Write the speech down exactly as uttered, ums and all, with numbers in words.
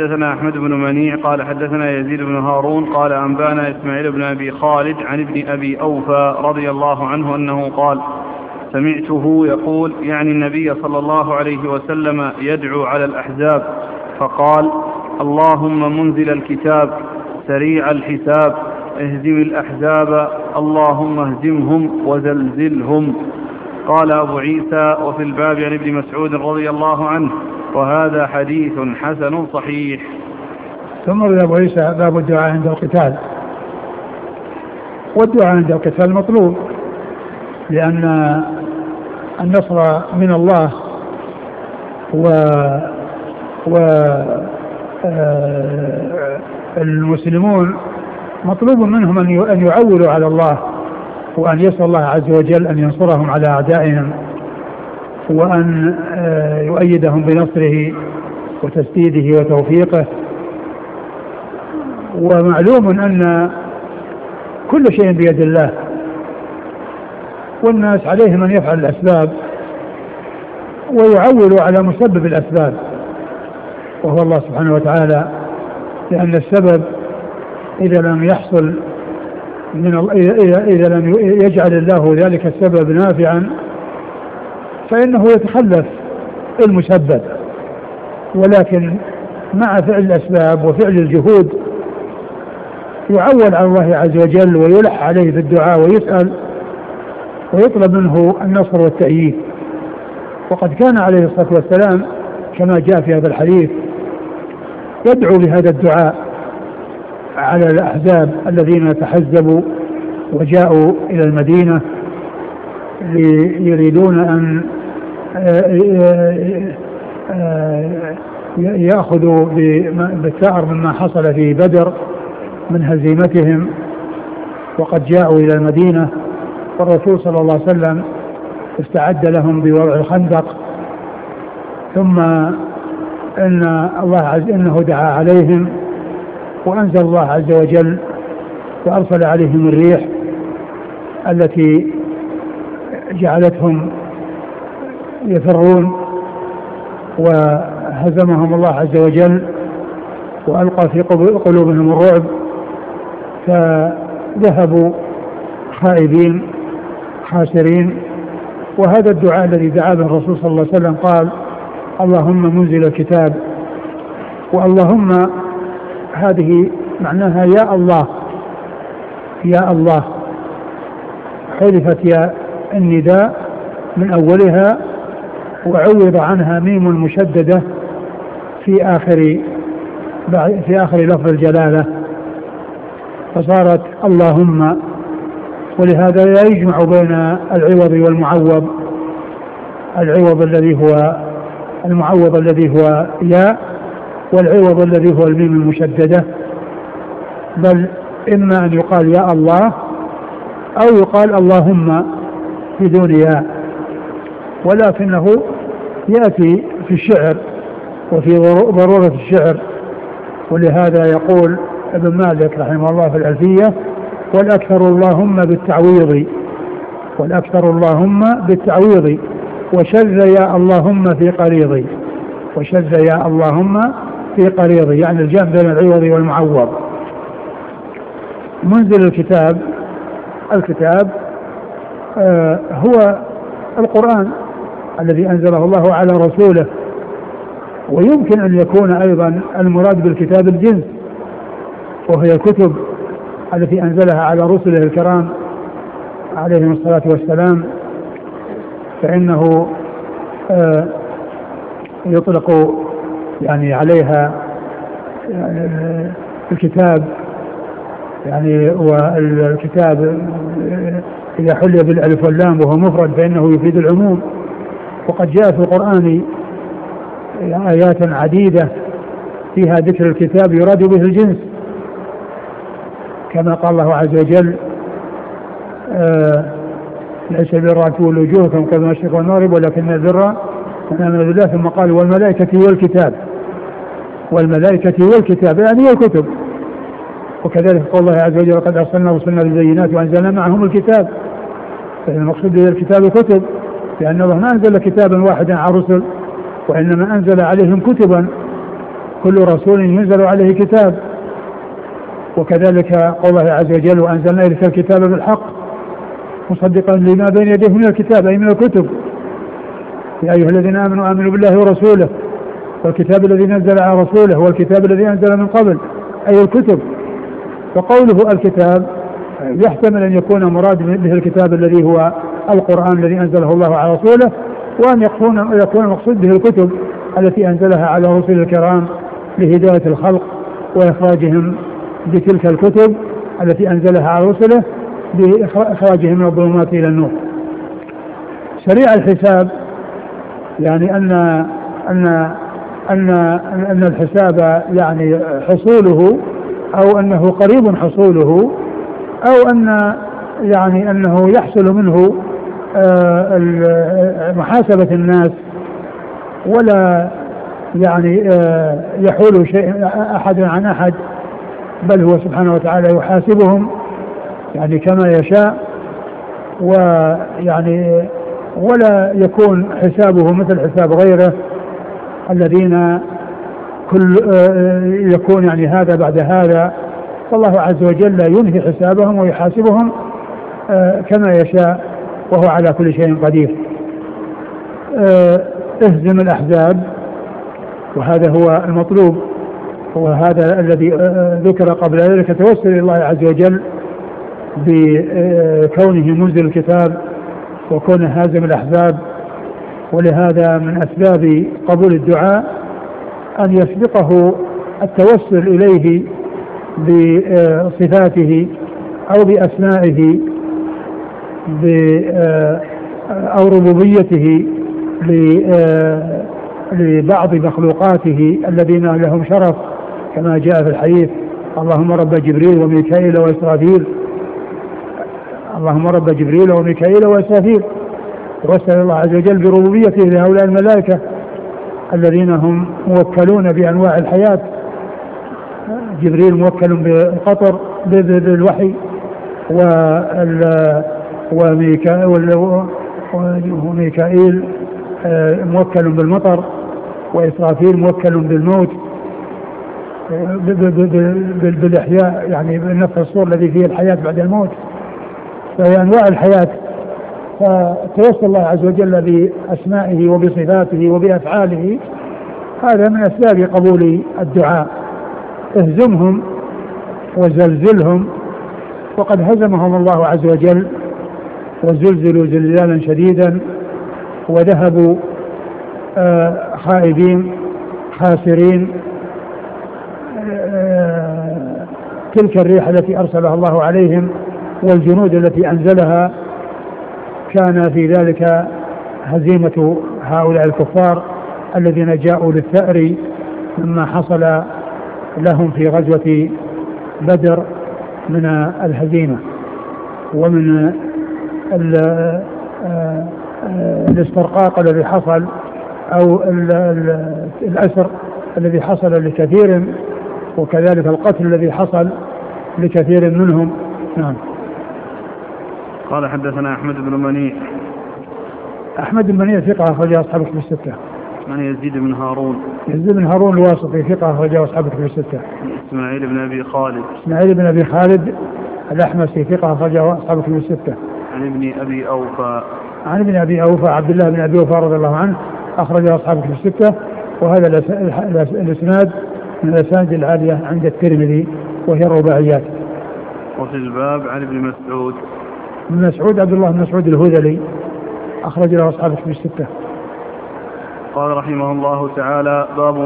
حدثنا أحمد بن منيع قال حدثنا يزيد بن هارون قال أنبانا إسماعيل بن أبي خالد عن ابن أبي أوفى رضي الله عنه أنه قال سمعته يقول يعني النبي صلى الله عليه وسلم يدعو على الأحزاب فقال اللهم منزل الكتاب سريع الحساب اهزم الأحزاب اللهم اهزمهم وزلزلهم. قال أبو عيسى وفي الباب عن ابن مسعود رضي الله عنه وهذا حديث حسن صحيح. ثم أبو عيسى باب الدعاء عند القتال. والدعاء عند القتال مطلوب لأن النصر من الله و و المسلمون مطلوب منهم أن يعولوا على الله وأن يسأل الله عز وجل أن ينصرهم على أعدائهم وأن يؤيدهم بنصره وتسديده وتوفيقه. ومعلوم أن كل شيء بيد الله والناس عليهم أن يفعل الأسباب ويعولوا على مسبب الأسباب وهو الله سبحانه وتعالى، لأن السبب إذا لم يحصل من إذا, إذا لم يجعل الله ذلك السبب نافعا فإنه يتخلف المسبب، ولكن مع فعل الأسباب وفعل الجهود يعول على الله عز وجل ويلح عليه بالدعاء ويسأل ويطلب منه النصر والتأييد. وقد كان عليه الصلاة والسلام كما جاء في هذا الحديث يدعو بهذا الدعاء على الأحزاب الذين تحزبوا وجاءوا إلى المدينة يريدون أن يأخذوا بالثأر مما حصل في بدر من هزيمتهم، وقد جاءوا إلى المدينة والرسول صلى الله عليه وسلم استعد لهم بوضع الخندق، ثم إن الله عز إنه دعا عليهم وأنزل الله عز وجل وأرسل عليهم الريح التي جعلتهم يفرون وهزمهم الله عز وجل وألقى في قلوبهم الرعب فذهبوا خائبين خاسرين. وهذا الدعاء الذي دعا به الرسول صلى الله عليه وسلم قال اللهم منزل الكتاب، واللهم هذه معناها يا الله يا الله، حذفت يا النداء من أولها وعوض عنها ميم مشددة في آخر في آخر لفظ الجلالة فصارت اللهم. ولهذا لا يجمع بين العوض والمعوض، العوض الذي هو المعوض الذي هو ياء والعوض الذي هو الميم المشددة، بل إما أن يقال يا الله أو يقال اللهم بدون ياء، ولكنه يأتي في الشعر وفي ضرورة الشعر. ولهذا يقول ابن مالك رحمه الله في الألفية والأكثر اللهم بالتعويض والأكثر اللهم بالتعويض وشذ يا اللهم في قريضي وشذ يا اللهم في قريضي، يعني الجمع بين العوض والمعوض. منزل الكتاب، الكتاب آه هو القرآن الذي أنزله الله على رسوله، ويمكن أن يكون أيضا المراد بالكتاب الجنس وهي الكتب التي أنزلها على رسله الكرام عليهم الصلاة والسلام، فإنه آه يطلق يعني عليها يعني الكتاب، يعني والكتاب إذا حلي بالألف واللام وهو مفرد فإنه يفيد العموم. وقد جاء في القرآن آيات عديدة فيها ذكر الكتاب يراد به الجنس، كما قال الله عز وجل آه ليس البر أن تولوا وجوهكم قبل المشرق والمغرب ولكن البر من آمن بالله، ثم قال والملائكة والكتاب، والملائكة والكتاب يعني الكتب. وكذلك قال الله عز وجل قد أرسلنا رسلنا بالبينات وأنزلنا معهم الكتاب، فالمقصود بالكتاب كتب، لأن الله ما أنزل كتابا واحدا على الرسل وإنما أنزل عليهم كتبا كل رسول ينزل عليه كتاب. وكذلك قول الله عز وجل وأنزلنا إليك الكتاب بالحق مصدقا لما بين يديه من الكتاب أي من الكتب يا أيها الذين آمنوا آمنوا بالله ورسوله والكتاب الذي نزل على رسوله والكتاب الذي أنزل من قبل أي الكتب. فقوله الكتاب يحتمل أن يكون مراد به الكتاب الذي هو القرآن الذي أنزله الله على رسوله وأن يكون يكون المقصود به الكتب التي أنزلها على رسل الكرام لهداية الخلق وإخراجهم بتلك الكتب التي أنزلها على رسله بإخراجهم من الظلمات إلى النور. شريع الحساب يعني أن أن أن أن الحساب يعني حصوله أو أنه قريب حصوله أو أن يعني أنه يحصل منه محاسبة الناس ولا يعني يحول شيء أحد عن أحد بل هو سبحانه وتعالى يحاسبهم يعني كما يشاء ويعني ولا يكون حسابه مثل حساب غيره الذين كل يكون يعني هذا بعد هذا. فالله عز وجل ينهي حسابهم ويحاسبهم كما يشاء وهو على كل شيء قدير. اهزم الأحزاب وهذا هو المطلوب وهذا الذي ذكر قبل ذلك توسل إلى الله عز وجل بكونه منزل الكتاب وكونه هازم الأحزاب. ولهذا من أسباب قبول الدعاء أن يسبقه التوسل إليه بصفاته أو بأسمائه أو ربوبيته لبعض مخلوقاته الذين لهم شرف كما جاء في الحديث اللهم رب جبريل وميكائيل وإسرافيل اللهم رب جبريل وميكائيل وإسرافيل. وسأل الله عز وجل بربوبيته لهؤلاء الملائكة الذين هم موكلون بأنواع الحياة. جبريل موكل بالقطر بالوحي وميكائيل موكل بالمطر وإسرافيل موكل بالموت بالإحياء يعني بالنفخ الصور الذي فيه الحياة بعد الموت فهي أنواع الحياة. فتوسل الله عز وجل بأسمائه وبصفاته وبأفعاله هذا من أسباب قبول الدعاء. اهزمهم وزلزلهم وقد هزمهم الله عز وجل وزلزلوا زلزالا شديدا وذهبوا آه خائبين خاسرين. آه تلك الريح التي أرسلها الله عليهم والجنود التي أنزلها كان في ذلك هزيمة هؤلاء الكفار الذين جاءوا للثأر مما حصل لهم في غزوة بدر من الهزيمة ومن الاسترقاق الذي حصل أو الأسر الذي حصل لكثير وكذلك القتل الذي حصل لكثير منهم. نعم. قال حدثنا أحمد بن منيع. أحمد بن منيع ثقة أخرجه أصحاب الكتب الستة. عن يزيد بن هارون. يزيد بن هارون الواسطي ثقة أخرجه أصحاب الكتب الستة. إسماعيل بن أبي خالد. إسماعيل بن أبي خالد الأحمسي ثقة أخرجه أصحاب الكتب الستة. عن ابن أبي أوفى. عن ابن أبي أوفى عبد الله بن أبي أوفى رضي الله عنه أخرجه أصحاب الكتب الستة. وهذا الإسناد من الأسانيد العالية عند الترمذي وهي الرباعيات. وفي الباب عن ابن مسعود. ابن مسعود عبد الله بن مسعود الهذلي أخرج له أصحاب الكتب الستة. قال رحمه الله تعالى باب